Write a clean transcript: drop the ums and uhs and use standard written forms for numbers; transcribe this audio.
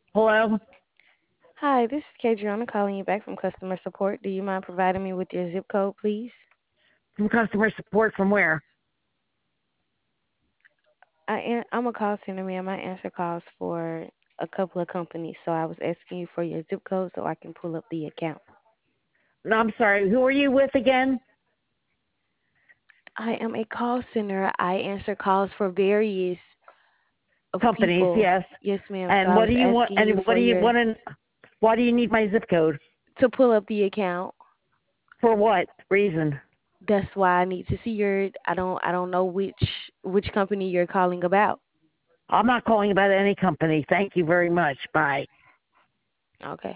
Hello? Hi, this is Kadriana calling you back from customer support. Do you mind providing me with your zip code, please? From customer support from where? I'm a call center, ma'am. I answer calls for a couple of companies, so I was asking you for your zip code so I can pull up the account. No, I'm sorry. Who are you with again? I am a call center. I answer calls for various of Companies, people. yes. Yes, ma'am. So And I what was do you want? asking And you what for do you your want? Why do you need my zip code? to pull up the account. For what reason? That's why I need to see your. I don't know which company you're calling about. I'm not calling about any company. Thank you very much. Bye. Okay.